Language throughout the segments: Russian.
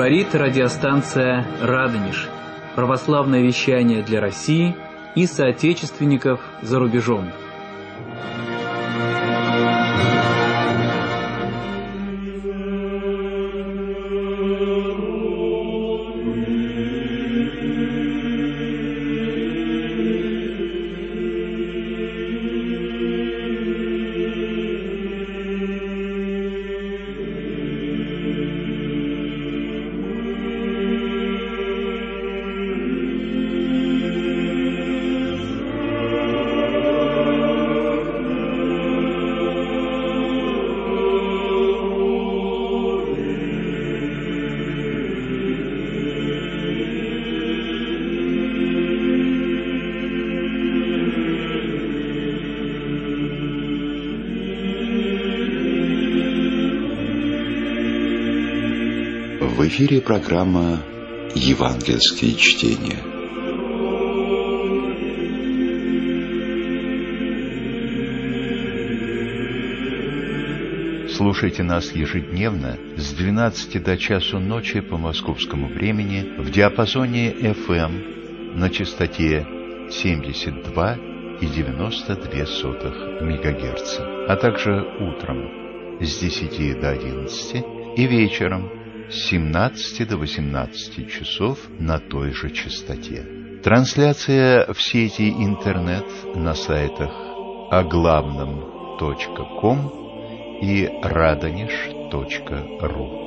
Говорит радиостанция «Радонеж». Православное вещание для России и соотечественников за рубежом. В эфире программа «Евангельские чтения». Слушайте нас ежедневно с 12 до часу ночи по московскому времени в диапазоне FM на частоте 72,92 МГц, а также утром с 10 до 11 и вечером с 17 до 18 часов на той же частоте. Трансляция в сети интернет на сайтах оглавном.ком и radonеж.ру.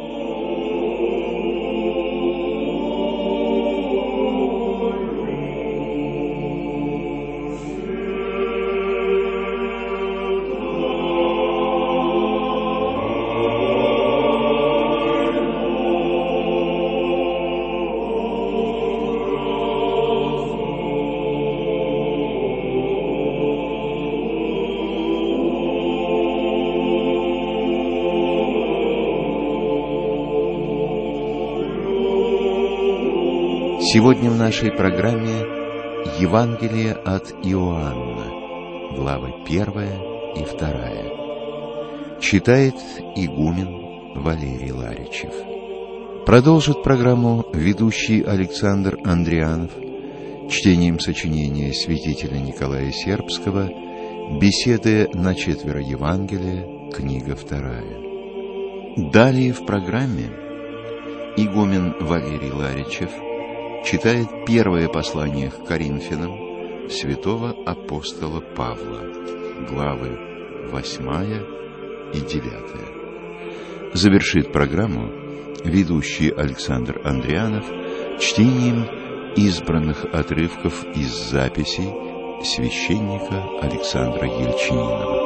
Сегодня в нашей программе Евангелие от Иоанна, главы 1 и 2. Читает игумен Валерий Ларичев. Продолжит программу ведущий Александр Андрианов чтением сочинения святителя Николая Сербского «Беседы на четверо Евангелия», книга 2. Далее в программе игумен Валерий Ларичев читает первое послание к Коринфянам святого апостола Павла, главы 8 и 9. Завершит программу ведущий Александр Андрианов чтением избранных отрывков из записей священника Александра Ельчининова.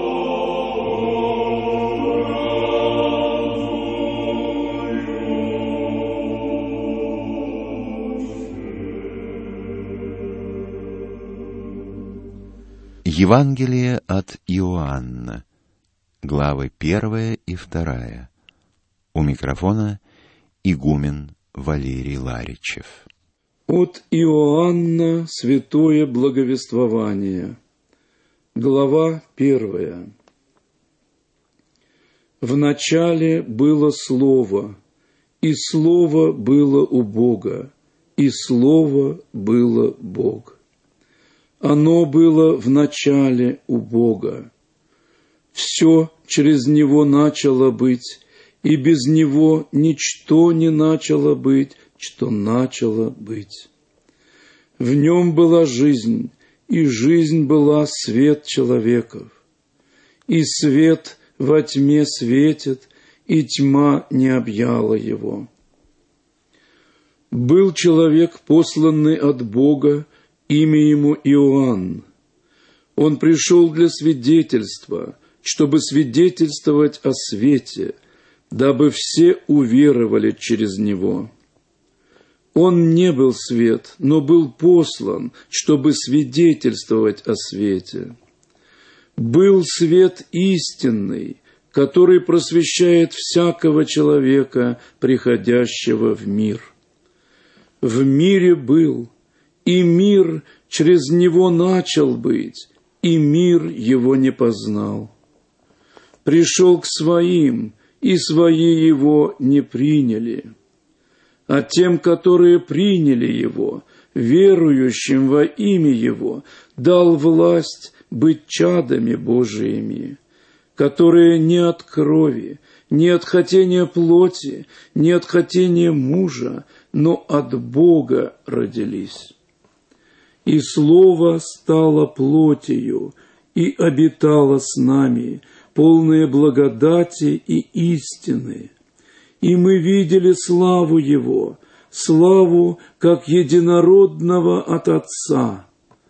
Евангелие от Иоанна, главы 1 и 2. У микрофона игумен Валерий Ларичев. От Иоанна святое благовествование, глава 1. В начале было Слово, и Слово было у Бога, и Слово было Бог. Оно было в начале у Бога. Все через Него начало быть, и без Него ничто не начало быть, что начало быть. В Нем была жизнь, и жизнь была свет человеков. И свет во тьме светит, и тьма не объяла Его. Был человек, посланный от Бога, имя ему Иоанн. Он пришел для свидетельства, чтобы свидетельствовать о свете, дабы все уверовали через него. Он не был свет, но был послан, чтобы свидетельствовать о свете. Был свет истинный, который просвещает всякого человека, приходящего в мир. В мире был, и мир через него начал быть, и мир его не познал. Пришел к своим, и свои его не приняли. а тем, которые приняли Его, верующим во имя Его, дал власть быть чадами Божиими, которые не от крови, не от хотения плоти, не от хотения мужа, но от Бога родились. И Слово стало плотью и обитало с нами, полное благодати и истины. И мы видели славу Его, славу как единородного от Отца.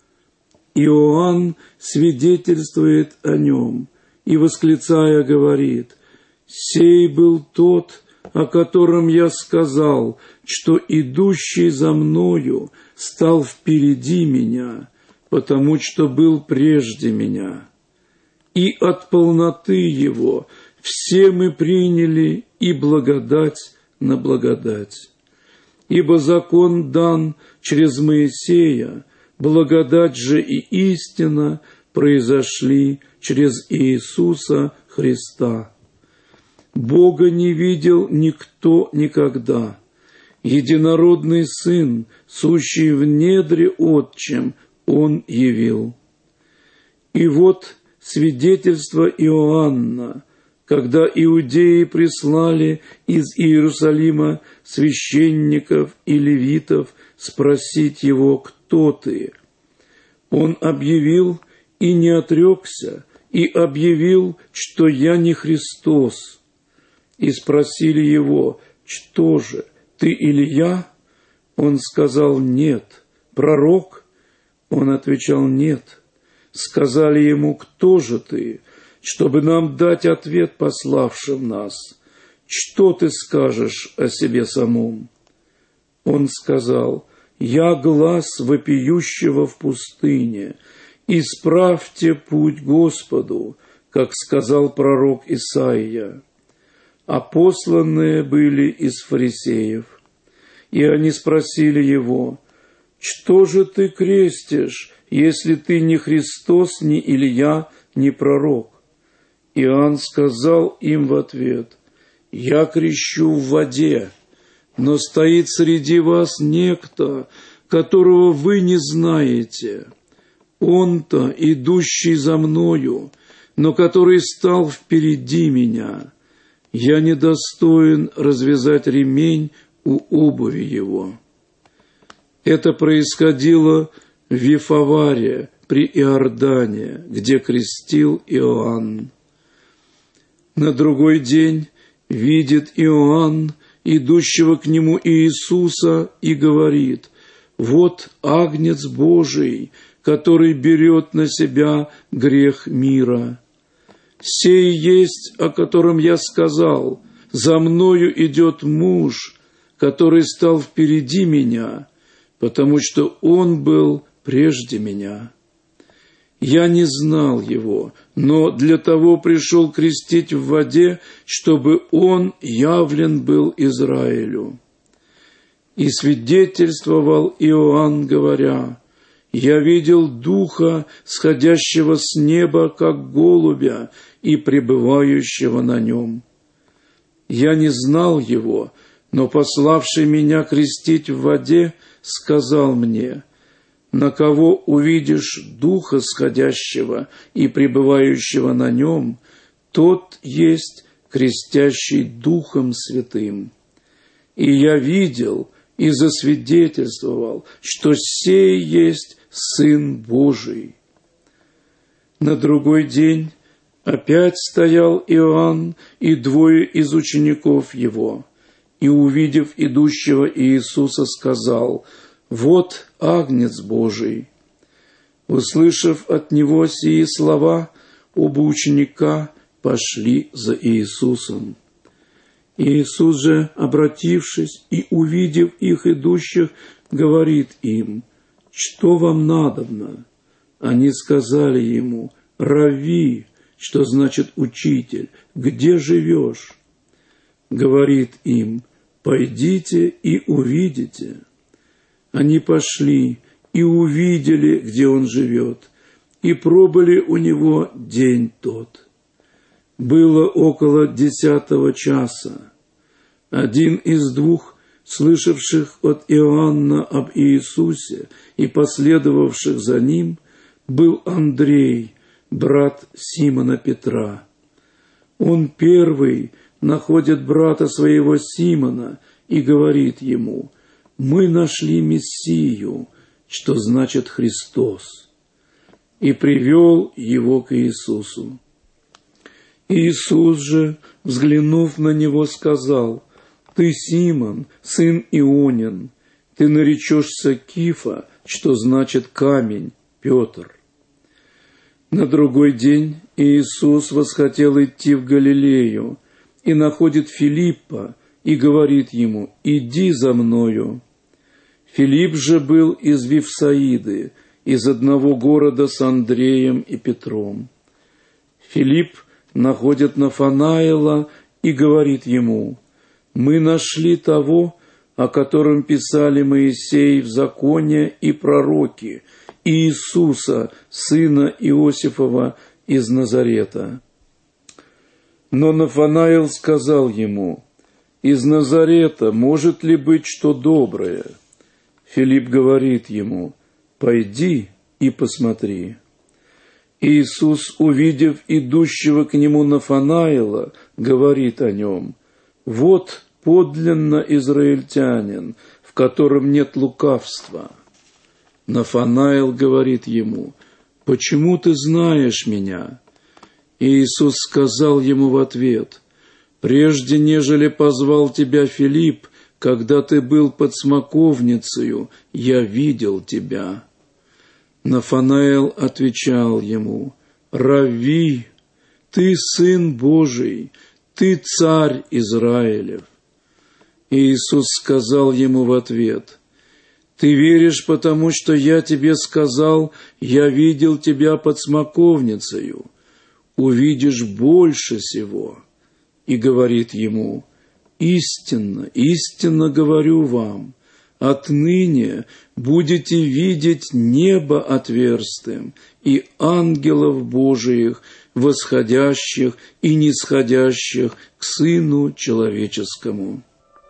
Иоанн свидетельствует о Нем и, восклицая, говорит: «Сей был тот, о котором я сказал, что идущий за мною стал впереди меня, потому что был прежде меня. И от полноты Его все мы приняли и благодать на благодать. Ибо закон дан через Моисея, благодать же и истина произошли через Иисуса Христа. Бога не видел никто никогда. Единородный Сын, сущий в недре Отчим, Он явил». И вот свидетельство Иоанна, когда иудеи прислали из Иерусалима священников и левитов спросить его: «Кто ты?». Он объявил и не отрекся, и объявил, что «я не Христос». И спросили его: «Что же, ты Илия?» Он сказал: «Нет». «Пророк?» Он отвечал: «Нет». Сказали ему: «Кто же ты?» Чтобы нам дать ответ пославшим нас. «Что ты скажешь о себе самом?» Он сказал: «Я глас вопиющего в пустыне. Исправьте путь Господу, как сказал пророк Исаия». А посланные были из фарисеев. И они спросили его: «Что же ты крестишь, если ты не Христос, ни Илия, ни пророк?» Иоанн сказал им в ответ: «Я крещу в воде, но стоит среди вас некто, которого вы не знаете. Он-то, идущий за мною, но который стал впереди меня. Я недостоин развязать ремень у обуви его». Это происходило в Вифаваре при Иордане, где крестил Иоанн. На другой день видит Иоанн идущего к нему Иисуса и говорит: «Вот Агнец Божий, который берет на себя грех мира. Сей есть, о котором я сказал: за мною идет муж, который стал впереди меня, потому что он был прежде меня. Я не знал его, но для того пришел крестить в воде, чтобы он явлен был Израилю». И свидетельствовал Иоанн, говоря: «Я видел Духа, сходящего с неба, как голубя, и пребывающего на нем. Я не знал его, но пославший меня крестить в воде сказал мне: на кого увидишь Духа сходящего и пребывающего на нем, тот есть крестящий Духом Святым. И я видел и засвидетельствовал, что сей есть Сын Божий». На другой день опять стоял Иоанн и двое из учеников его, и, увидев идущего Иисуса, сказал: «Вот Агнец Божий». Услышав от него сии слова, оба ученика пошли за Иисусом. Иисус же, обратившись и увидев их идущих, говорит им: «Что вам надобно?» Они сказали ему: «Равви», что значит «учитель», «где живешь?» Говорит им: «Пойдите и увидите». Они пошли и увидели, где он живет, и пробыли у него день тот. Было около 10 часа. Один из двух слышавших от Иоанна об Иисусе и последовавших за ним, был Андрей, брат Симона Петра. Он первый находит брата своего Симона и говорит ему: «Мы нашли Мессию», что значит Христос, и привел его к Иисусу. Иисус же, взглянув на него, сказал: «Ты Симон, сын Ионин, ты наречешься Кифа, что значит камень, Петр». На другой день Иисус восхотел идти в Галилею и находит Филиппа и говорит ему: «Иди за мною». Филипп же был из Вифсаиды, из одного города с Андреем и Петром. Филипп находит Нафанаила и говорит ему: «Мы нашли того, о котором писали Моисей в законе и пророки, Иисуса, сына Иосифова из Назарета». Но Нафанаил сказал ему: «Из Назарета может ли быть что доброе?» Филипп говорит ему: «Пойди и посмотри». Иисус, увидев идущего к нему Нафанаила, говорит о нем: «Вот подлинно израильтянин, в котором нет лукавства». Нафанаил говорит ему: «Почему ты знаешь меня?» Иисус сказал ему в ответ: «Прежде нежели позвал тебя Филипп, когда ты был под смоковницею, я видел тебя». Нафанаил отвечал ему: «Равви, ты Сын Божий, ты Царь Израилев». Иисус сказал ему в ответ: «Ты веришь, потому что я тебе сказал, я видел тебя под смоковницею, увидишь больше сего». И говорит ему: «Истинно, истинно говорю вам, отныне будете видеть небо отверстым и ангелов Божиих, восходящих и нисходящих к Сыну Человеческому».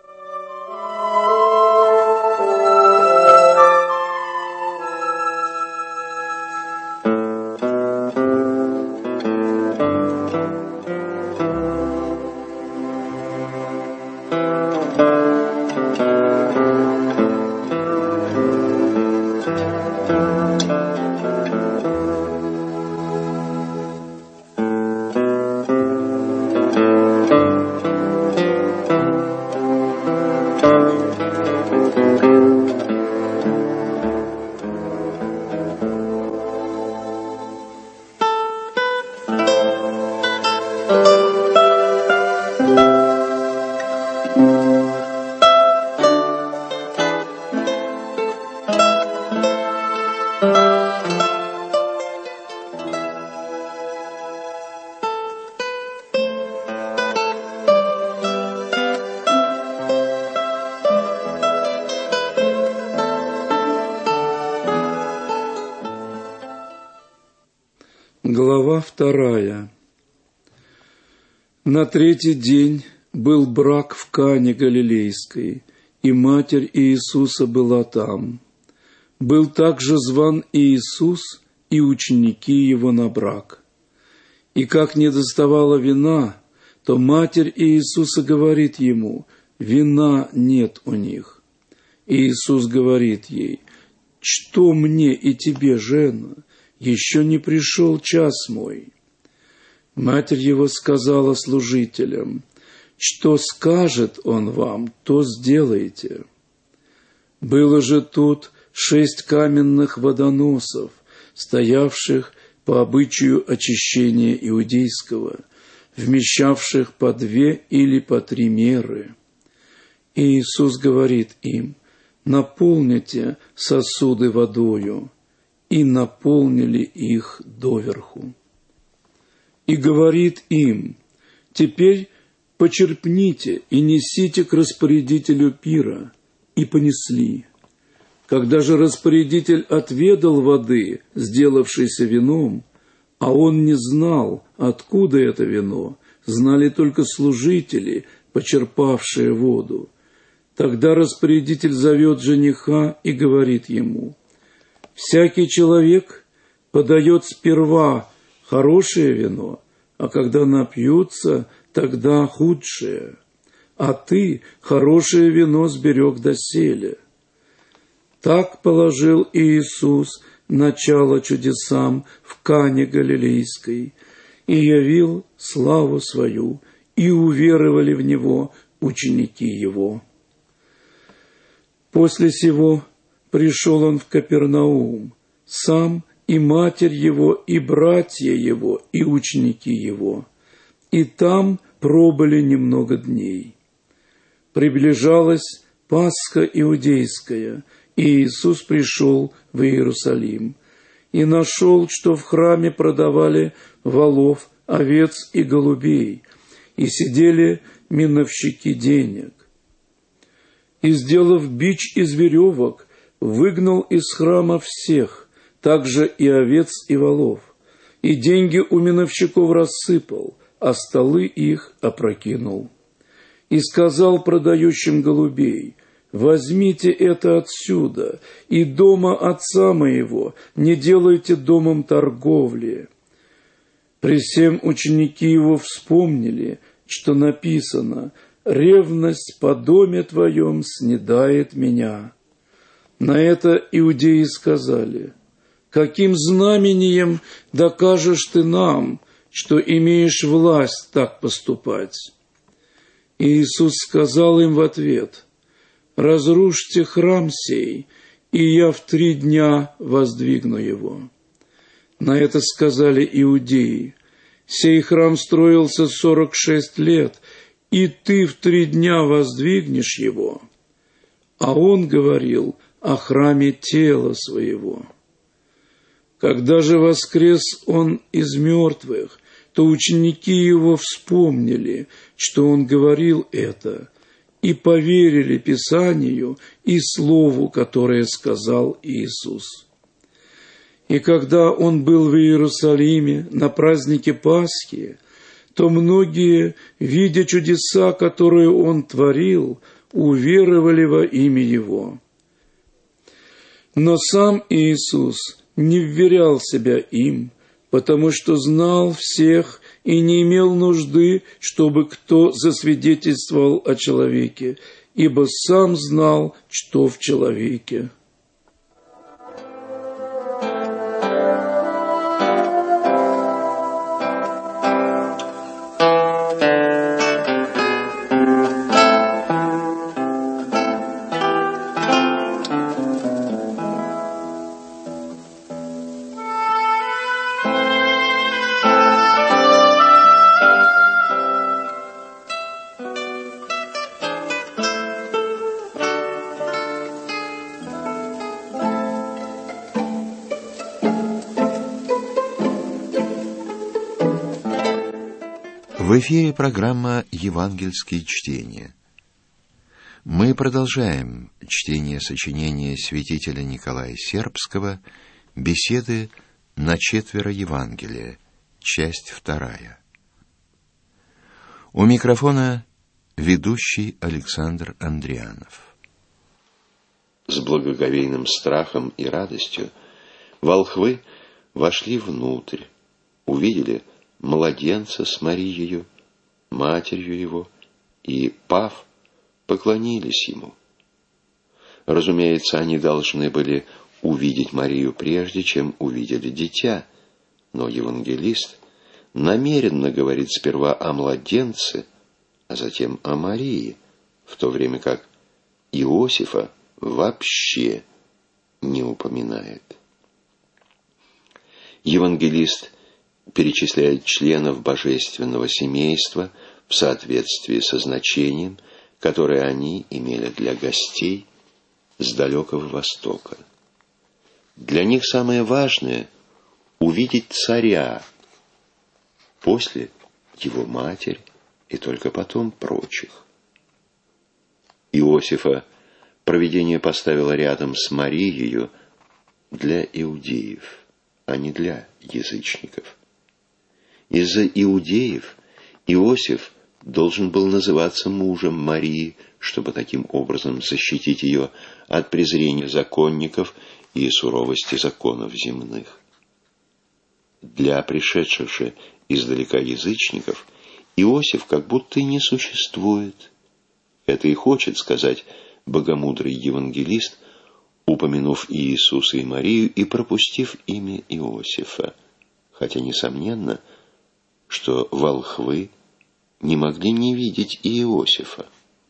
Глава 2. На третий день был брак в Кане Галилейской, и матерь Иисуса была там. Был также зван Иисус и ученики его на брак. И как не доставало вина, то матерь Иисуса говорит ему: «Вина нет у них». Иисус говорит ей: «Что мне и тебе, жена? Еще не пришел час мой». Матерь его сказала служителям: «Что скажет он вам, то сделайте». Было же тут 6 каменных водоносов, стоявших по обычаю очищения иудейского, вмещавших по 2 или по 3 меры. И Иисус говорит им: «Наполните сосуды водою». И наполнили их доверху. И говорит им: «Теперь почерпните и несите к распорядителю пира». И понесли. Когда же распорядитель отведал воды, сделавшейся вином, а он не знал, откуда это вино, знали только служители, почерпавшие воду, Тогда распорядитель зовет жениха и говорит ему: «Всякий человек подает сперва хорошее вино, а когда напьются, тогда худшее. А ты хорошее вино сберег доселе». Так положил Иисус начало чудесам в Кане Галилейской и явил славу свою, и уверовали в Него ученики Его. После сего пришел Он в Капернаум, сам и матерь Его, и братья Его, и ученики Его, и там пробыли немного дней. Приближалась Пасха иудейская, и Иисус пришел в Иерусалим и нашел, что в храме продавали волов, овец и голубей, и сидели миновщики денег. И, сделав бич из веревок, выгнал из храма всех, также и овец и волов, и деньги у миновщиков рассыпал, а столы их опрокинул. И сказал продающим голубей: «Возьмите это отсюда, и дома отца моего не делайте домом торговли». При сем ученики его вспомнили, что написано: «Ревность по доме твоем снедает меня». На это иудеи сказали: «Каким знамением докажешь ты нам, что имеешь власть так поступать?» И Иисус сказал им в ответ: «Разрушьте храм сей, и я в 3 дня воздвигну его». На это сказали иудеи: «Сей храм строился 46 лет, и ты в 3 дня воздвигнешь его». А он говорил о храме тела своего. Когда же воскрес он из мертвых, то ученики его вспомнили, что он говорил это, и поверили Писанию и слову, которое сказал Иисус. И когда он был в Иерусалиме на празднике Пасхи, то многие, видя чудеса, которые он творил, уверовали во имя его. Но сам Иисус не вверял себя им, потому что знал всех и не имел нужды, чтобы кто засвидетельствовал о человеке, ибо сам знал, что в человеке. В эфире программа «Евангельские чтения». Мы продолжаем чтение сочинения святителя Николая Сербского «Беседы на 4 Евангелия», часть 2. У микрофона ведущий Александр Андрианов. С благоговейным страхом и радостью волхвы вошли внутрь, увидели младенца с Марией, матерью его, и, пав, поклонились ему. Разумеется, они должны были увидеть Марию прежде, чем увидели дитя, но евангелист намеренно говорит сперва о младенце, а затем о Марии, в то время как Иосифа вообще не упоминает. Евангелист перечисляет членов божественного семейства в соответствии со значением, которое они имели для гостей с далекого Востока. Для них самое важное – увидеть царя, после его матерь и только потом прочих. Иосифа провидение поставило рядом с Марией для иудеев, а не для язычников. Из-за иудеев Иосиф должен был называться мужем Марии чтобы таким образом защитить ее от презрения законников и суровости законов земных. Для пришедших же издалека язычников Иосиф как будто и не существует. Это и хочет сказать богомудрый евангелист, упомянув и Иисуса, и Марию, и пропустив имя Иосифа, хотя несомненно, что волхвы не могли не видеть и Иосифа.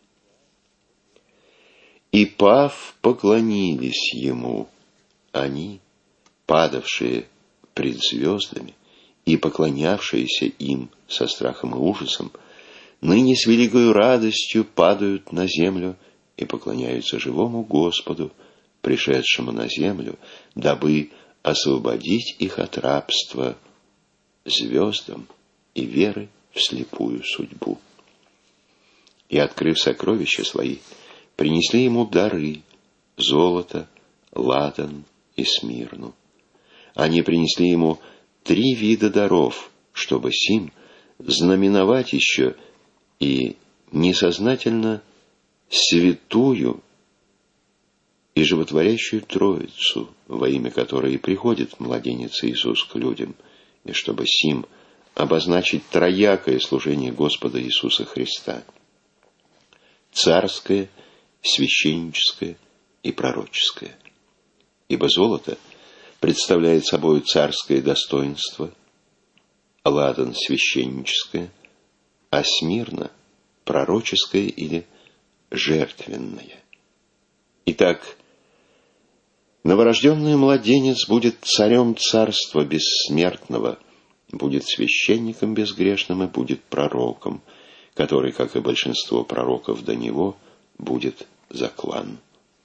«И пав, поклонились ему, они, падавшие пред звездами и поклонявшиеся им со страхом и ужасом, ныне с великою радостью падают на землю и поклоняются живому Господу, пришедшему на землю, дабы освободить их от рабства звездам и веры в слепую судьбу. И, открыв сокровища свои, принесли ему дары, золото, ладан и смирну. Они принесли ему 3 вида даров, чтобы сим знаменовать еще и несознательно святую и животворящую Троицу, во имя которой и приходит младенец Иисус к людям, и чтобы сим обозначить троякое служение Господа Иисуса Христа: царское, священническое и пророческое. Ибо золото представляет собой царское достоинство, ладан священническое, а смирна пророческое или жертвенное. Итак, новорожденный младенец будет царем царства бессмертного, будет священником безгрешным и будет пророком, который, как и большинство пророков до него, будет заклан.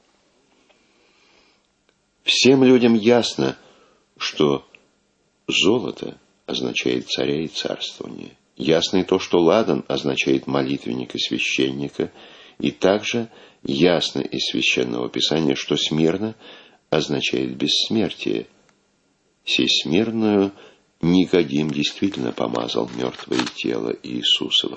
Всем людям ясно, что золото означает царя и царствование. Ясно и то, что ладан означает молитвенника и священника, и также ясно из Священного Писания, что смирна означает бессмертие. Сей смирную Никодим действительно помазал мертвое тело Иисусова.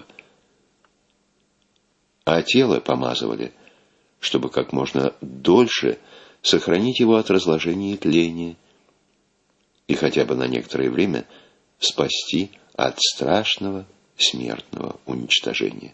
А тело помазывали, чтобы как можно дольше сохранить его от разложения и тления, и хотя бы на некоторое время спасти от страшного смертного уничтожения.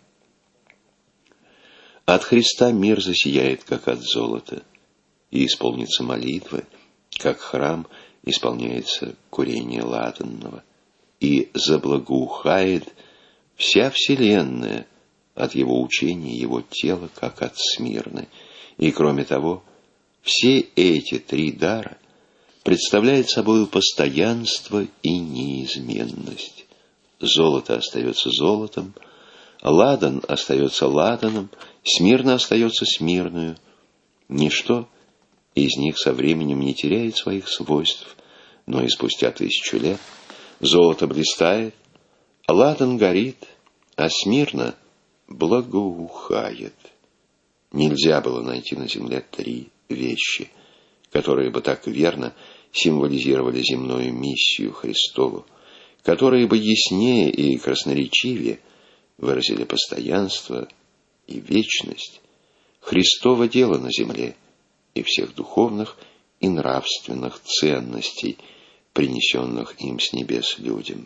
От Христа мир засияет, как от золота, и исполнится молитва, как храм исполняется курение ладанного, и заблагоухает вся вселенная от его учения, его тела, как от Смирны. И кроме того, все эти 3 дара представляют собой постоянство и неизменность. Золото остается золотом, ладан остается ладаном, смирна остается смирною. Ничто из них со временем не теряет своих свойств, но и спустя 1000 лет золото блистает, ладан горит, а смирна благоухает. Нельзя было найти на земле 3 вещи, которые бы так верно символизировали земную миссию Христову, которые бы яснее и красноречивее выразили постоянство и вечность Христова дела на земле и всех духовных и нравственных ценностей, принесенных им с небес людям.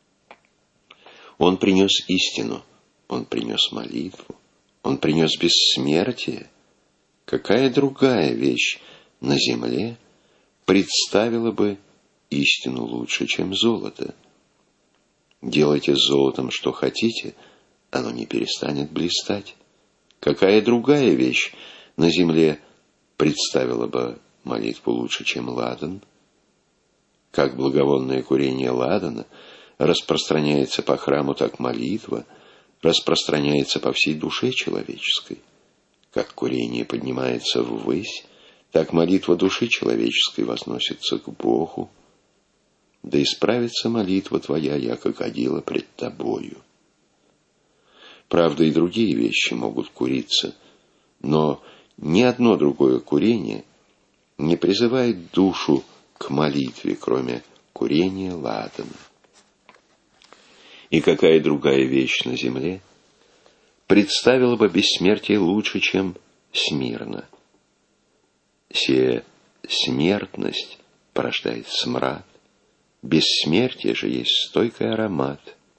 Он принес истину, он принес молитву, он принес бессмертие. Какая другая вещь на земле представила бы истину лучше, чем золото? Делайте с золотом что хотите, оно не перестанет блистать. Какая другая вещь на земле представила бы молитву лучше, чем ладан? Как благовонное курение ладана распространяется по храму, так молитва распространяется по всей душе человеческой. Как курение поднимается ввысь, так молитва души человеческой возносится к Богу. Да исправится молитва твоя, яко кадила пред тобою. Правда, и другие вещи могут куриться, но ни одно другое курение не призывает душу к молитве, кроме курения ладана. И какая другая вещь на земле представила бы бессмертие лучше, чем Смирна. Сия смертность порождает смрад, бессмертие же есть стойкий аромат.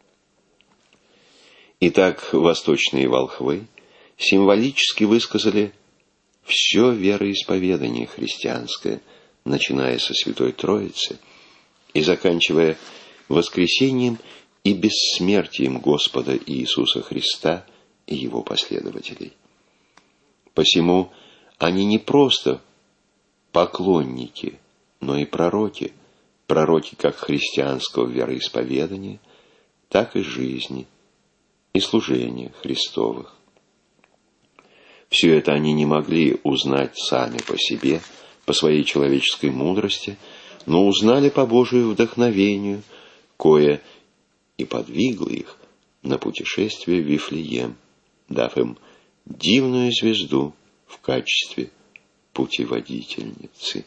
Итак, восточные волхвы символически высказали все вероисповедание христианское, начиная со Святой Троицы и заканчивая воскресением и бессмертием Господа Иисуса Христа и Его последователей. Посему они не просто поклонники, но и пророки как христианского вероисповедания, так и жизни и служения Христовых. Все это они не могли узнать сами по себе, по своей человеческой мудрости, но узнали по Божию вдохновению, кое и подвигло их на путешествие в Вифлеем, дав им дивную звезду в качестве путеводительницы.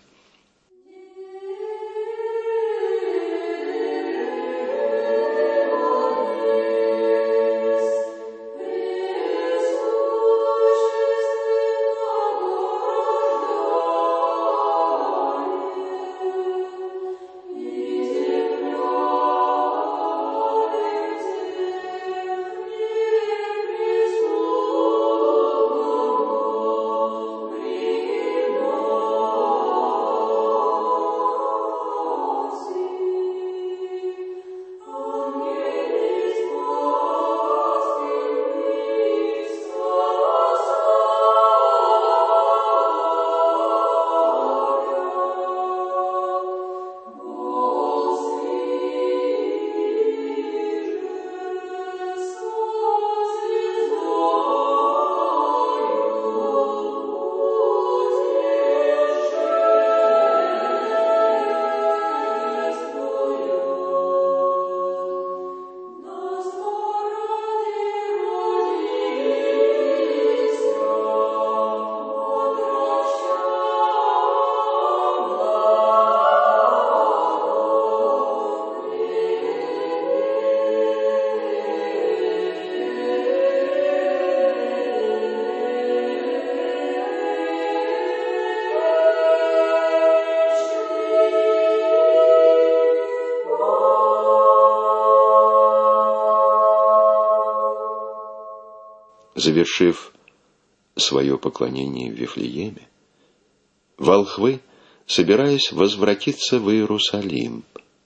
Завершив свое поклонение в Вифлееме, волхвы собирались возвратиться в Иерусалим,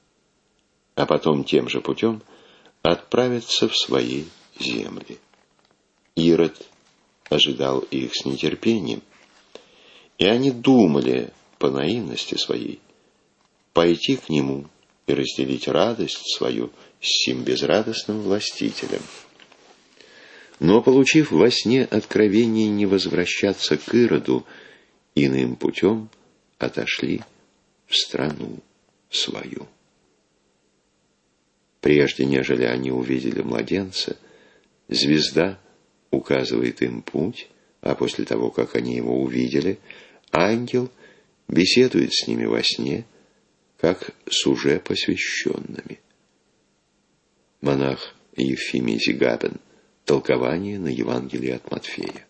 а потом тем же путем отправиться в свои земли. Ирод ожидал их с нетерпением, и они думали по наивности своей пойти к нему и разделить радость свою с сим безрадостным властителем. Но, получив во сне откровение не возвращаться к Ироду, иным путем отошли в страну свою. Прежде нежели они увидели младенца, звезда указывает им путь, а после того, как они его увидели, ангел беседует с ними во сне, как с уже посвященными. Монах Ефимий Зигабен. Толкование на Евангелие от Матфея.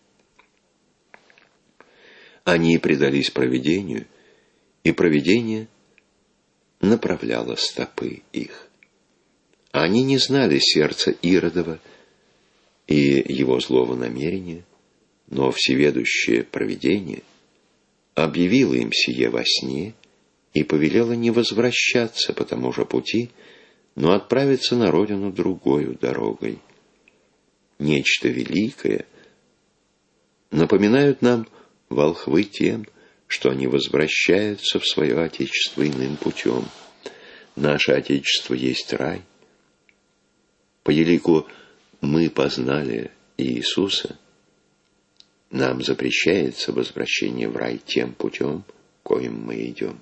Они предались провидению, и провидение направляло стопы их. Они не знали сердца Иродова и его злого намерения, но всеведущее провидение объявило им сие во сне и повелело не возвращаться по тому же пути, но отправиться на родину другою дорогой. Нечто великое напоминают нам волхвы тем, что они возвращаются в свое Отечество иным путем. Наше Отечество есть рай. По елику мы познали Иисуса, нам запрещается возвращение в рай тем путем, коим мы идем.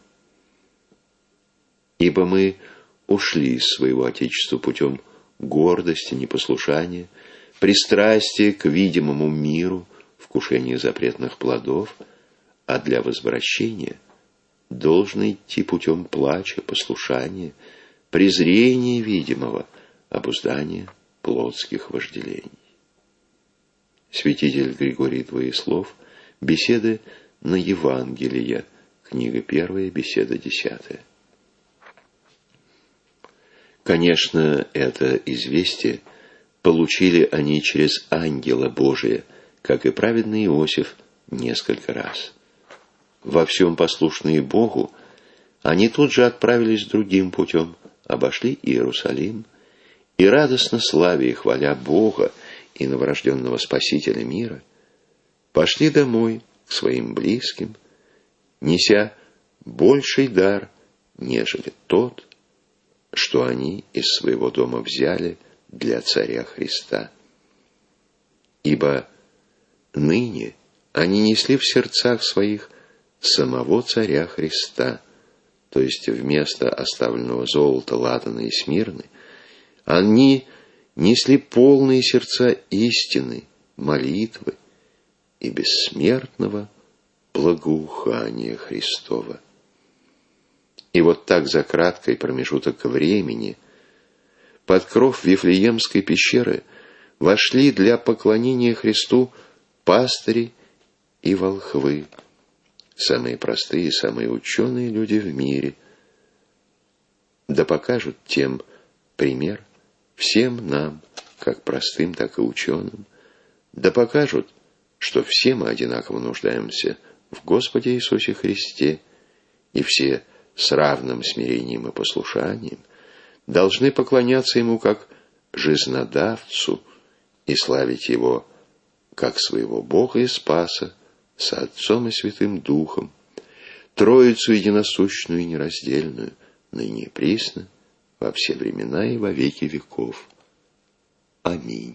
Ибо мы ушли из своего Отечества путем гордости, непослушания, пристрастие к видимому миру, вкушение запретных плодов, а для возвращения должно идти путем плача, послушания, презрения видимого, обуздания плотских вожделений. Святитель Григорий Двоеслов. Беседы на Евангелие. Книга 1, беседа 10. Конечно, это известие получили они через ангела Божия, как и праведный Иосиф несколько раз. Во всем послушные Богу, они тут же отправились другим путем, обошли Иерусалим и, радостно славя и хваля Бога и новорожденного Спасителя мира, пошли домой к своим близким, неся больший дар, нежели тот, что они из своего дома взяли для Царя Христа. Ибо ныне они несли в сердцах своих самого Царя Христа, то есть вместо оставленного золота, ладана и смирны, они несли полные сердца истины, молитвы и бессмертного благоухания Христова. И вот так за краткий промежуток времени под кров Вифлеемской пещеры вошли для поклонения Христу пастыри и волхвы, самые простые и самые ученые люди в мире, да покажут тем пример всем нам, как простым, так и ученым, да покажут, что все мы одинаково нуждаемся в Господе Иисусе Христе, и все с равным смирением и послушанием должны поклоняться Ему как жизнодавцу и славить Его как своего Бога и Спаса со Отцом и Святым Духом, Троицу единосущную и нераздельную, ныне и присно, во все времена и во веки веков. Аминь.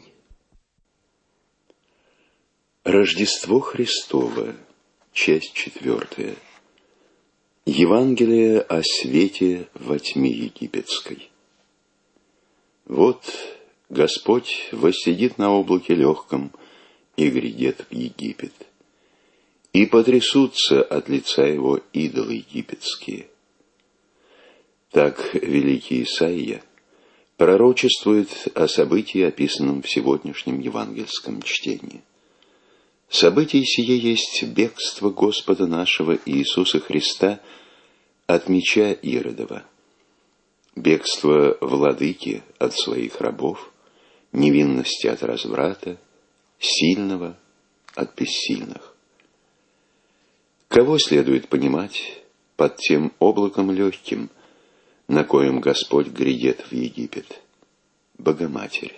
Рождество Христово. Часть 4. Евангелие о свете во тьме египетской. Вот Господь воссидит на облаке легком и грядет в Египет. И потрясутся от лица его идолы египетские. Так великий Исаия пророчествует о событии, описанном в сегодняшнем евангельском чтении. Событие сие есть бегство Господа нашего Иисуса Христа от меча Иродова, бегство владыки от своих рабов, невинности от разврата, сильного от бессильных. Кого следует понимать под тем облаком легким, на коем Господь грядет в Египет? Богоматерь.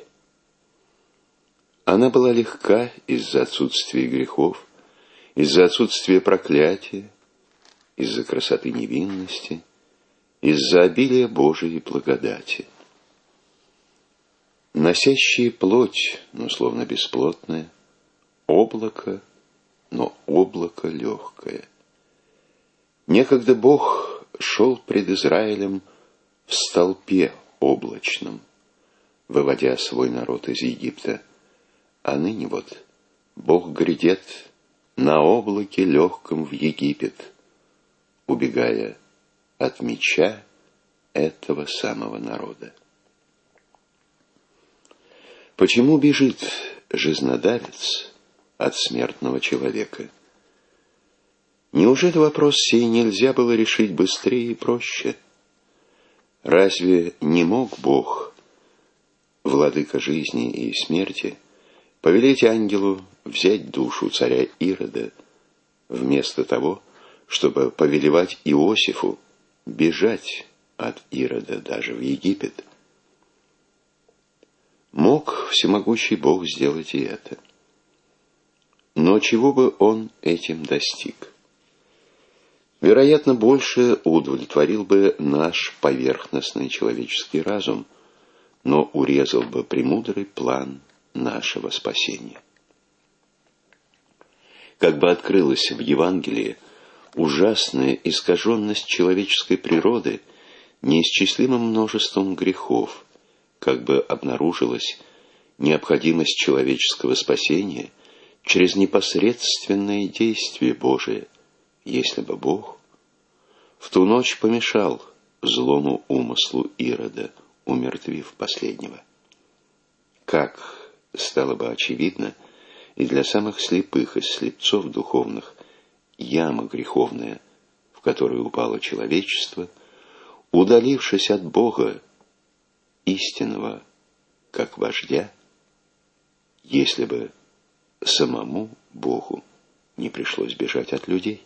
Она была легка из-за отсутствия грехов, из-за отсутствия проклятия, из-за красоты невинности, из-за обилия Божией благодати. Носящие плоть, но словно бесплотное, облако, но облако легкое. Некогда Бог шел пред Израилем в столпе облачном, выводя свой народ из Египта, а ныне вот Бог грядет на облаке легком в Египет, убегая от меча этого самого народа. Почему бежит жизнодавец от смертного человека? Неужели вопрос сей нельзя было решить быстрее и проще? Разве не мог Бог, владыка жизни и смерти, повелеть ангелу взять душу царя Ирода, вместо того, чтобы повелевать Иосифу бежать от Ирода даже в Египет? Мог всемогущий Бог сделать и это. Но чего бы он этим достиг? Вероятно, больше удовлетворил бы наш поверхностный человеческий разум, но урезал бы премудрый план нашего спасения. Как бы открылась в Евангелии ужасная искаженность человеческой природы неисчислимым множеством грехов, как бы обнаружилась необходимость человеческого спасения через непосредственное действие Божие, если бы Бог в ту ночь помешал злому умыслу Ирода, умертвив последнего. Как стало бы очевидно, и для самых слепых из слепцов духовных яма греховная, в которую упало человечество, удалившись от Бога, истинного, как вождя, если бы самому Богу не пришлось бежать от людей.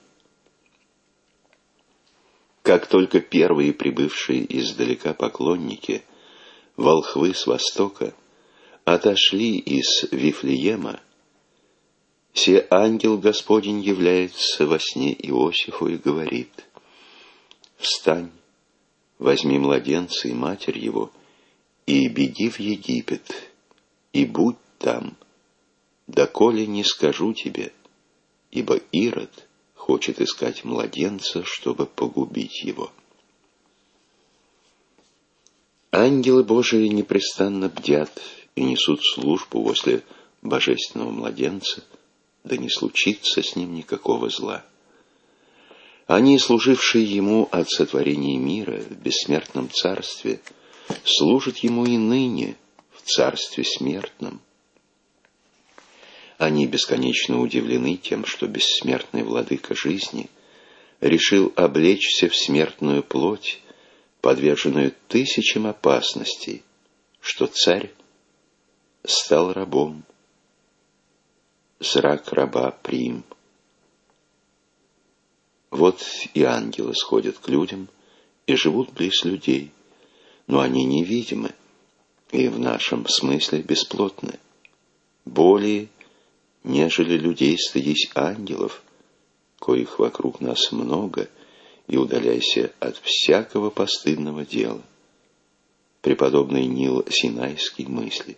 Как только первые прибывшие издалека поклонники, волхвы с востока, отошли из Вифлеема, се ангел Господень является во сне Иосифу и говорит: «Встань, возьми младенца и матерь его, и беги в Египет, и будь там, доколе не скажу тебе, ибо Ирод хочет искать младенца, чтобы погубить его». Ангелы Божии непрестанно бдят и несут службу возле божественного младенца, да не случится с ним никакого зла. Они, служившие ему от сотворения мира в бессмертном царстве, служат ему и ныне в царстве смертном. Они бесконечно удивлены тем, что бессмертный владыка жизни решил облечься в смертную плоть, подверженную тысячам опасностей, что царь стал рабом. Зрак раба прим. Вот и ангелы сходят к людям и живут близ людей, но они невидимы и в нашем смысле бесплотны. Более, нежели людей, стыдись ангелов, коих вокруг нас много, и удаляйся от всякого постыдного дела. Преподобный Нил Синайский мысли.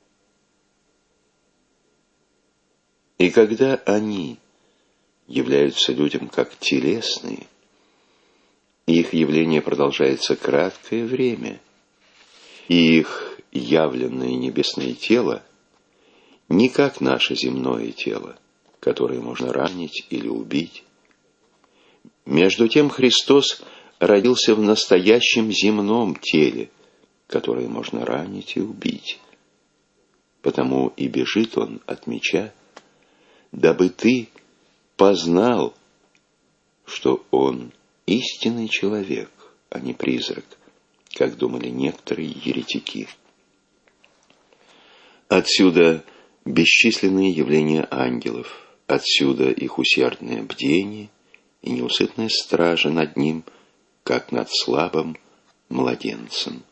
И когда они являются людям как телесные, их явление продолжается краткое время, и их явленное небесное тело не как наше земное тело, которое можно ранить или убить. Между тем Христос родился в настоящем земном теле, которое можно ранить и убить. Потому и бежит Он от меча, дабы ты познал, что Он истинный человек, а не призрак, как думали некоторые еретики. Отсюда бесчисленные явления ангелов, отсюда их усердное бдение и неусыпная стража над ним, как над слабым младенцем.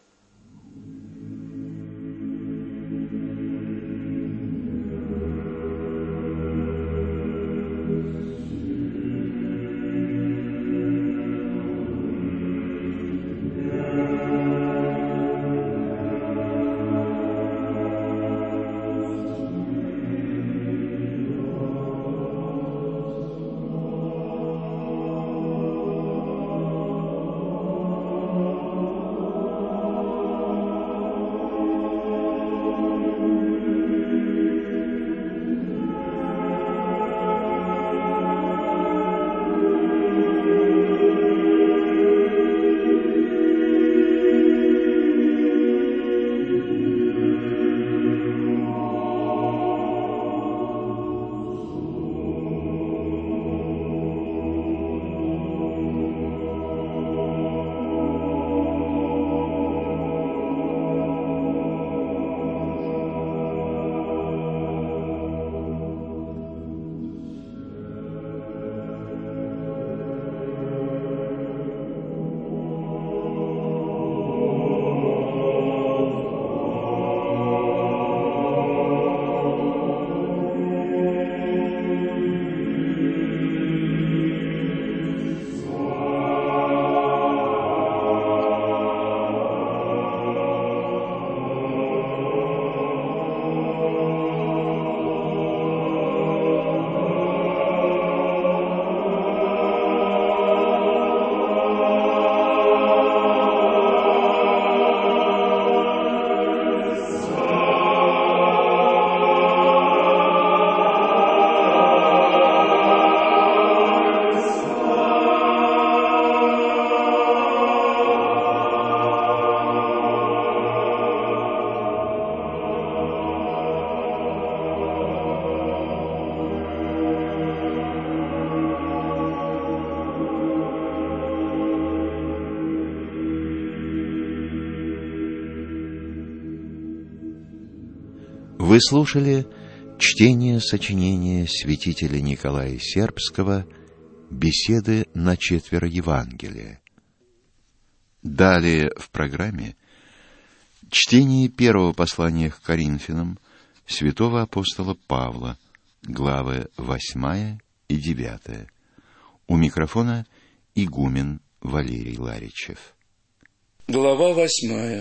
Вы слушали чтение сочинения святителя Николая Сербского «Беседы на четверо Евангелия». Далее в программе чтение первого послания к Коринфянам святого апостола Павла, главы 8 и 9. У микрофона игумен Валерий Ларичев. Глава 8.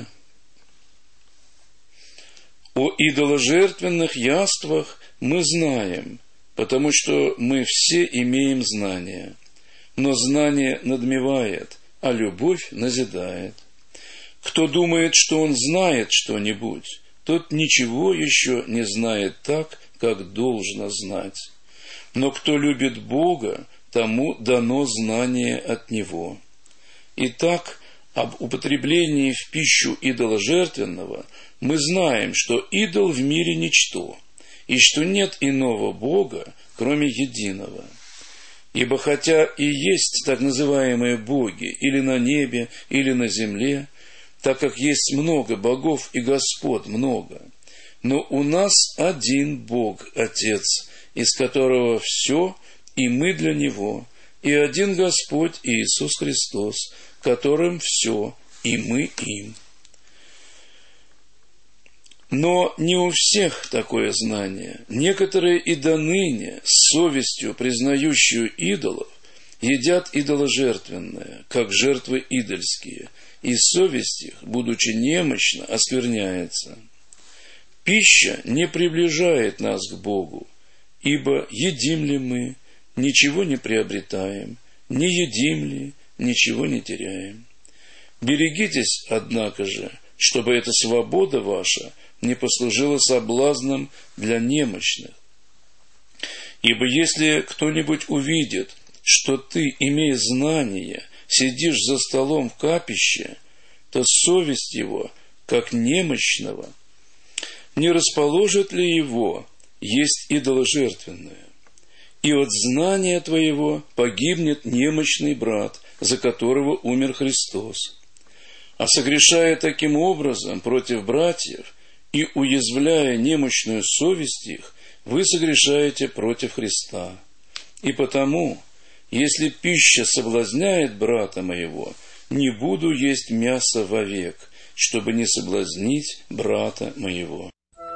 О идоложертвенных яствах мы знаем, потому что мы все имеем знание. Но знание надмевает, а любовь назидает. Кто думает, что он знает что-нибудь, тот ничего еще не знает так, как должно знать. Но кто любит Бога, тому дано знание от Него. Итак, об употреблении в пищу идоложертвенного мы знаем, что идол в мире ничто, и что нет иного Бога, кроме единого. Ибо хотя и есть так называемые боги или на небе, или на земле, так как есть много богов и господ много, но у нас один Бог, Отец, из которого все, и мы для Него, и один Господь Иисус Христос, которым все, и мы им. Но не у всех такое знание. Некоторые и доныне, с совестью признающую идолов, едят идоложертвенное, как жертвы идольские, и совесть их, будучи немощна, оскверняется. Пища не приближает нас к Богу, ибо едим ли мы, ничего не приобретаем, не едим ли, ничего не теряем. Берегитесь, однако же, чтобы эта свобода ваша не послужила соблазном для немощных. Ибо если кто-нибудь увидит, что ты, имея знание, сидишь за столом в капище, то совесть его, как немощного, не расположит ли его есть идоложертвенное? И от знания твоего погибнет немощный брат, за которого умер Христос. А согрешая таким образом против братьев и уязвляя немощную совесть их, вы согрешаете против Христа. И потому, если пища соблазняет брата моего, не буду есть мясо вовек, чтобы не соблазнить брата моего.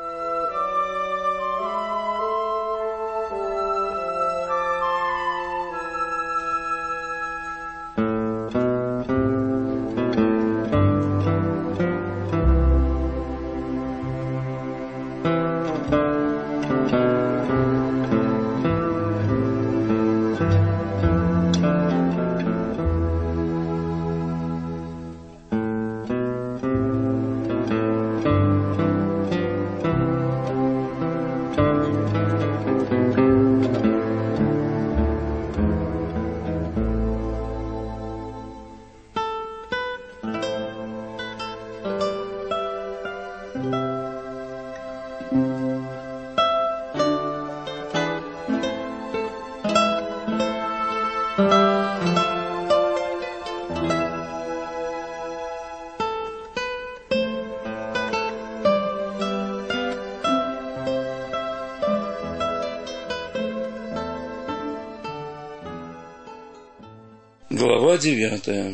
Глава 9.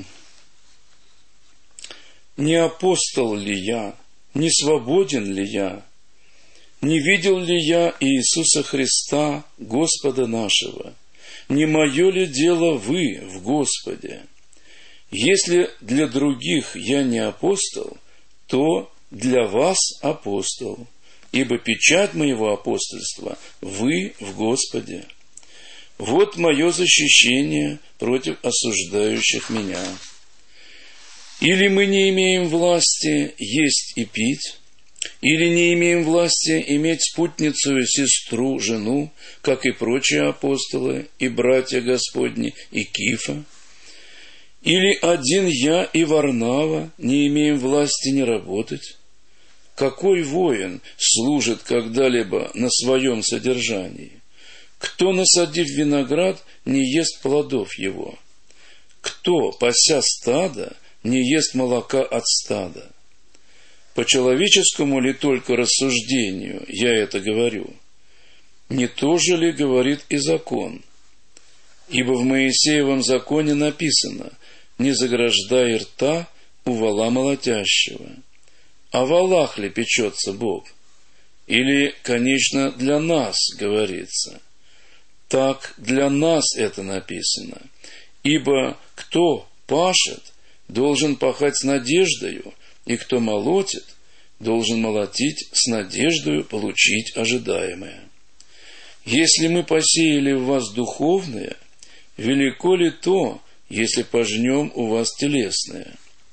Не апостол ли я, не свободен ли я, не видел ли я Иисуса Христа, Господа нашего, не мое ли дело вы в Господе? Если для других я не апостол, то для вас апостол, ибо печать моего апостольства вы в Господе. Вот мое защищение против осуждающих меня. Или мы не имеем власти есть и пить, или не имеем власти иметь спутницу, сестру, жену, как и прочие апостолы и братья Господни и Кифа? Или один я и Варнава не имеем власти не работать? Какой воин служит когда-либо на своем содержании? Кто, насадив виноград, не ест плодов его? Кто, пася стадо, не ест молока от стада? По человеческому ли только рассуждению я это говорю? Не то же ли говорит и закон? Ибо в Моисеевом законе написано: «Не заграждай рта у вола молотящего». О волах ли печется Бог? Или, конечно, для нас говорится? Так для нас это написано. Ибо кто пашет, должен пахать с надеждою, и кто молотит, должен молотить с надеждою получить ожидаемое. Если мы посеяли в вас духовное, велико ли то, если пожнем у вас телесное?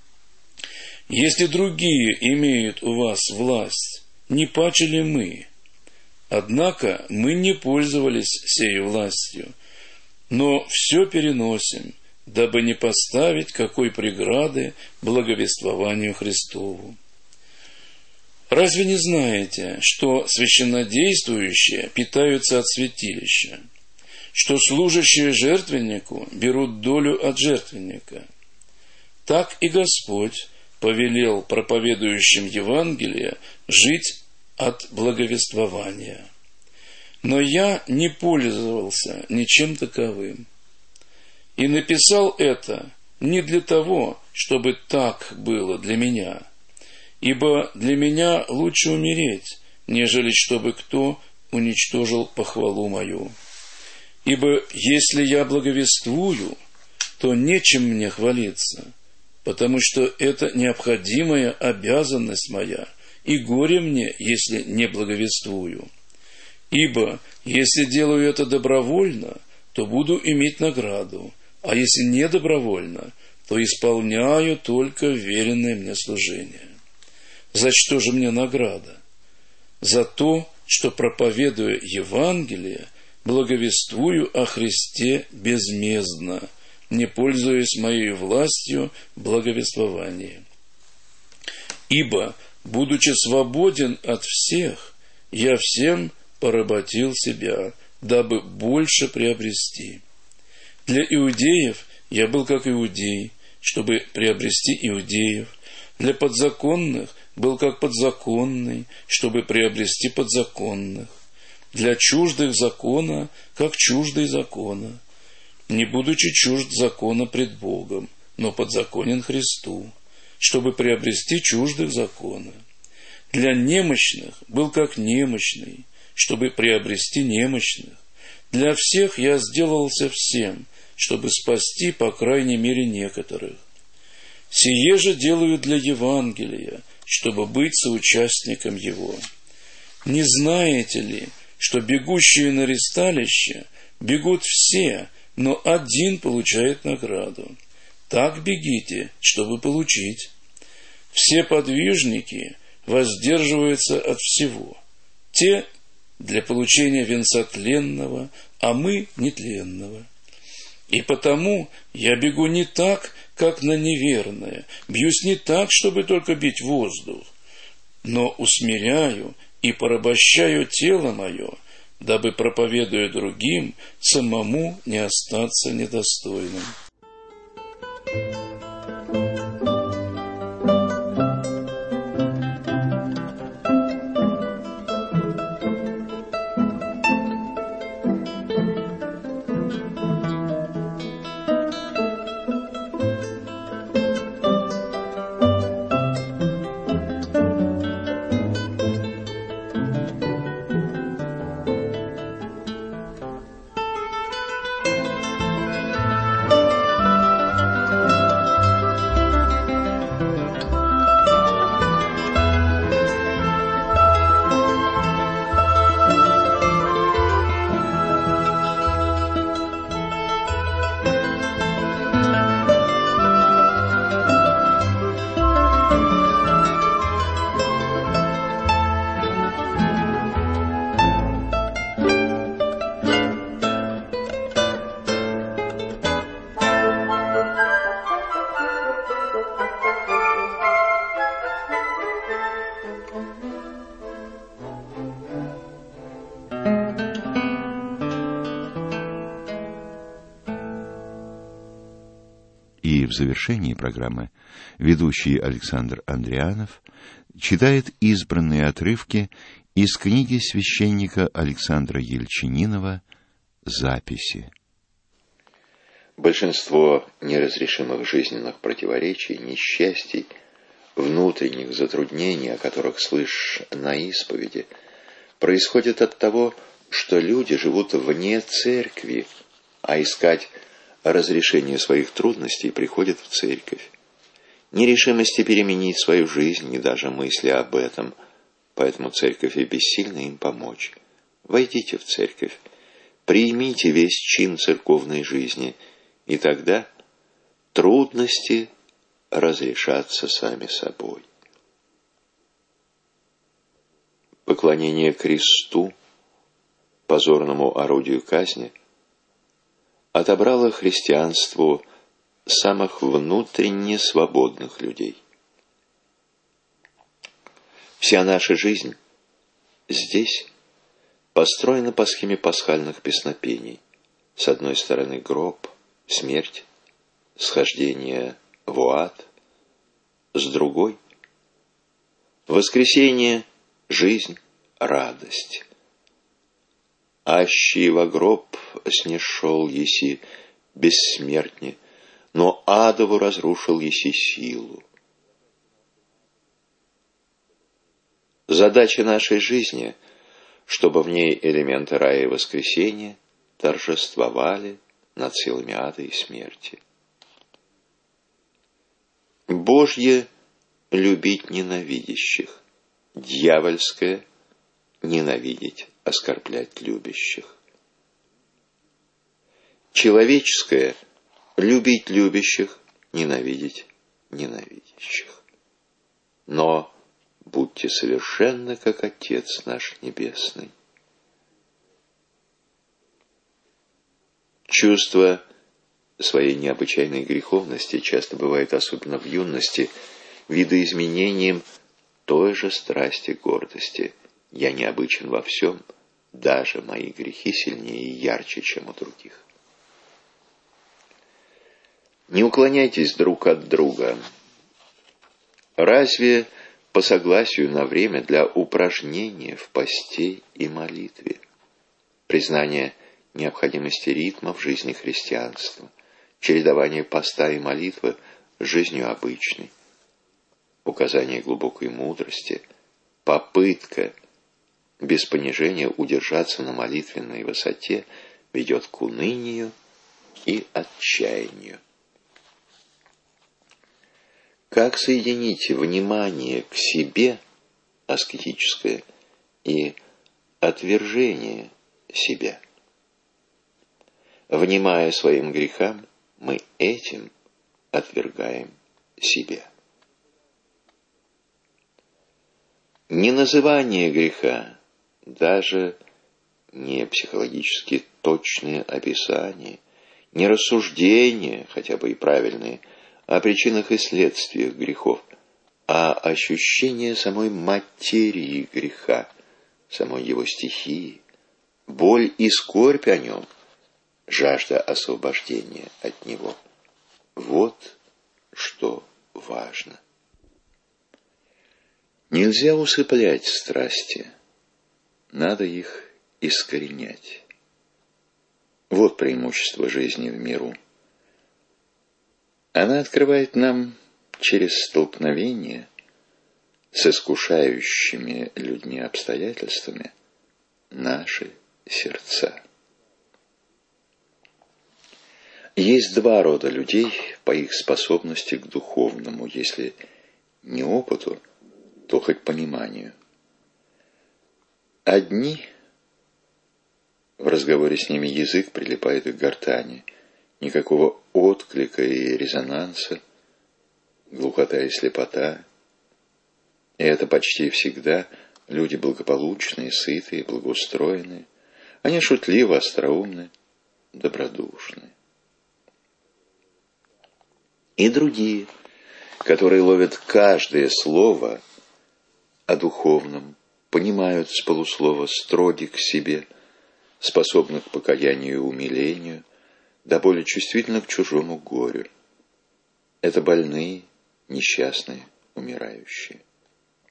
Если другие имеют у вас власть, не паче ли мы? Однако мы не пользовались сей властью, но все переносим, дабы не поставить какой преграды благовествованию Христову. Разве не знаете, что священнодействующие питаются от святилища, что служащие жертвеннику берут долю от жертвенника? Так и Господь повелел проповедующим Евангелие жить от благовествования. Но я не пользовался ничем таковым. И написал это не для того, чтобы так было для меня, ибо для меня лучше умереть, нежели чтобы кто уничтожил похвалу мою. Ибо если я благовествую, то нечем мне хвалиться, потому что это необходимая обязанность моя, и горе мне, если не благовествую. Ибо если делаю это добровольно, то буду иметь награду, а если не добровольно, то исполняю только веренное мне служение. За что же мне награда? За то, что, проповедуя Евангелие, благовествую о Христе безмездно, не пользуясь моей властью благовествования. Ибо, будучи свободен от всех, я всем поработил себя, дабы больше приобрести. Для иудеев я был как иудей, чтобы приобрести иудеев. Для подзаконных был как подзаконный, чтобы приобрести подзаконных. Для чуждых закона, как чуждый закона, не будучи чужд закона пред Богом, но подзаконен Христу, чтобы приобрести чуждых закона. Для немощных был как немощный, чтобы приобрести немощных. Для всех я сделался всем, чтобы спасти, по крайней мере, некоторых. Сие же делаю для Евангелия, чтобы быть соучастником его. Не знаете ли, что бегущие на ристалище бегут все, но один получает награду? Так бегите, чтобы получить. Все подвижники воздерживаются от всего. Те для получения венца тленного, а мы нетленного. И потому я бегу не так, как на неверное, бьюсь не так, чтобы только бить воздух, но усмиряю и порабощаю тело мое, дабы, проповедуя другим, самому не остаться недостойным. И в завершении программы ведущий Александр Андрианов читает избранные отрывки из книги священника Александра Ельчининова «Записи». Большинство неразрешимых жизненных противоречий, несчастий, внутренних затруднений, о которых слышишь на исповеди, происходит от того, что люди живут вне церкви, а искать разрешение своих трудностей приходят в церковь. Ни решимости переменить свою жизнь, ни даже мысли об этом, поэтому церковь и бессильна им помочь. Войдите в церковь, примите весь чин церковной жизни, и тогда трудности разрешатся сами собой. Поклонение кресту, позорному орудию казни, отобрало христианству самых внутренне свободных людей. Вся наша жизнь здесь построена по схеме пасхальных песнопений. С одной стороны гроб, смерть, схождение в ад, с другой — воскресение, жизнь, радость. Аще во гроб снешел еси бессмертне, но адову разрушил еси силу. Задача нашей жизни, чтобы в ней элементы рая и воскресения торжествовали над силами ада и смерти. Божье — любить ненавидящих, дьявольское — ненавидеть, оскорблять любящих. Человеческое — любить любящих, ненавидеть ненавидящих. Но будьте совершенны, как Отец наш Небесный. Чувство своей необычайной греховности часто бывает, особенно в юности, видоизменением той же страсти гордости. Я необычен во всем, даже мои грехи сильнее и ярче, чем у других. Не уклоняйтесь друг от друга. Разве по согласию на время для упражнения в посте и молитве? Признание необходимости ритма в жизни христианства, чередование поста и молитвы с жизнью обычной, указание глубокой мудрости, попытка без понижения удержаться на молитвенной высоте ведет к унынию и отчаянию. Как соединить внимание к себе, аскетическое, и отвержение себя? Внимая своим грехам, мы этим отвергаем себя. Не называние греха, даже не психологически точные описания, не рассуждения, хотя бы и правильные, о причинах и следствиях грехов, а ощущение самой материи греха, самой его стихии, боль и скорбь о нем, жажда освобождения от него. Вот что важно. Нельзя усыплять страсти, надо их искоренять. Вот преимущество жизни в миру. Она открывает нам через столкновение с искушающими людьми обстоятельствами наши сердца. Есть два рода людей по их способности к духовному, если не опыту, то хоть пониманию. Одни, в разговоре с ними язык прилипает к гортани, никакого отклика и резонанса, глухота и слепота. И это почти всегда люди благополучные, сытые, благоустроенные. Они шутливы, остроумны, добродушны. И другие, которые ловят каждое слово о духовном, понимают с полуслова, строги к себе, способны к покаянию и умилению, да более чувствительны к чужому горю. Это больные, несчастные, умирающие.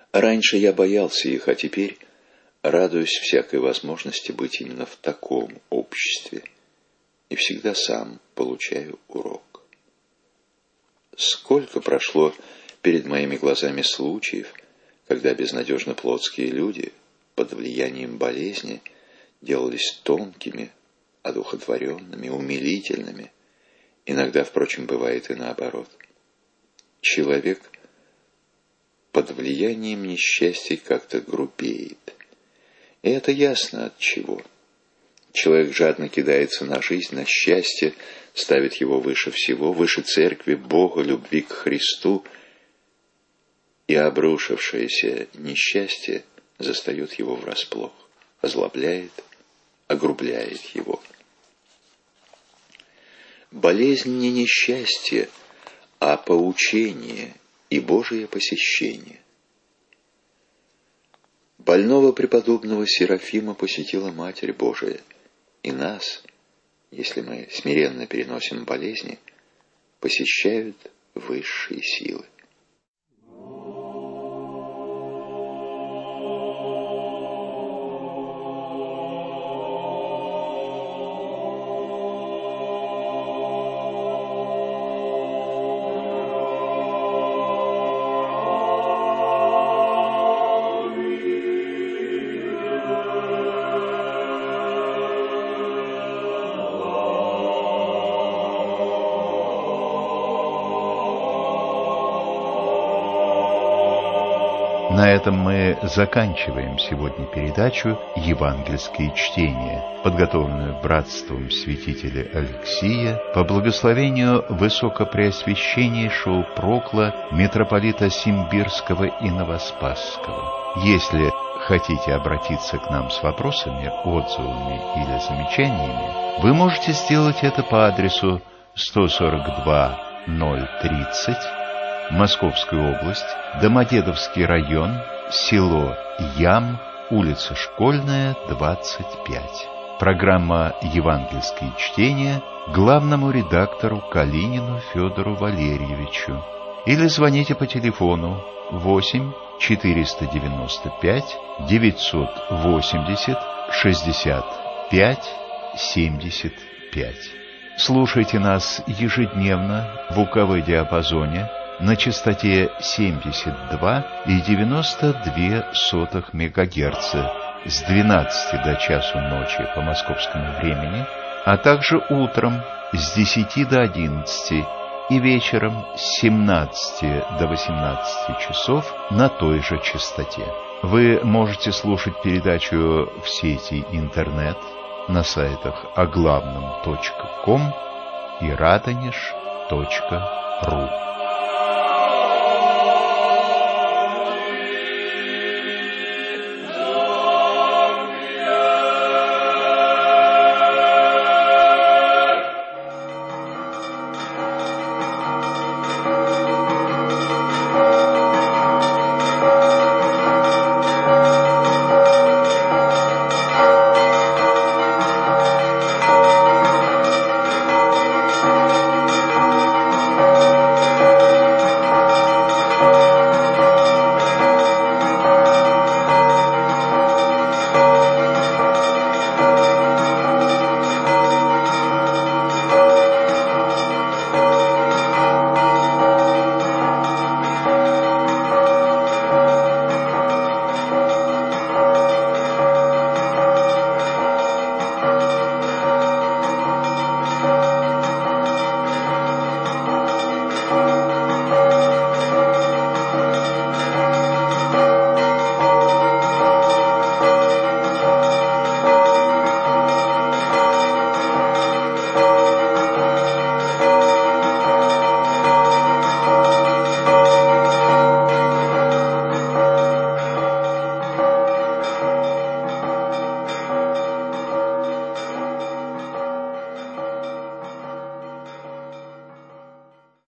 Раньше я боялся их, а теперь радуюсь всякой возможности быть именно в таком обществе и всегда сам получаю урок. Сколько прошло перед моими глазами случаев, когда безнадежно плотские люди под влиянием болезни делались тонкими, одухотворенными, умилительными. Иногда, впрочем, бывает и наоборот. Человек под влиянием несчастья как-то грубеет. И это ясно от чего. Человек жадно кидается на жизнь, на счастье, ставит его выше всего, выше церкви, Бога, любви к Христу, и обрушившееся несчастье застает его врасплох, озлобляет, огрубляет его. Болезнь не несчастье, а поучение и Божие посещение. Больного преподобного Серафима посетила Матерь Божия, и нас, если мы смиренно переносим болезни, посещают высшие силы. На этом мы заканчиваем сегодня передачу «Евангельские чтения», подготовленную братством святителя Алексия по благословению высокопреосвященнейшего прокла митрополита Симбирского и Новоспасского. Если хотите обратиться к нам с вопросами, отзывами или замечаниями, вы можете сделать это по адресу 142-030, Московская область, Домодедовский район, село Ям, улица Школьная, 25. Программа «Евангельские чтения» главному редактору Калинину Федору Валерьевичу. Или звоните по телефону 8 495 980 65 75. Слушайте нас ежедневно в УКВ-диапазоне на частоте 72,92 МГц с 12 до часу ночи по московскому времени, а также утром с 10 до 11 и вечером с 17 до 18 часов на той же частоте. Вы можете слушать передачу в сети интернет на сайтах оглавном.ком и радонеж.ру.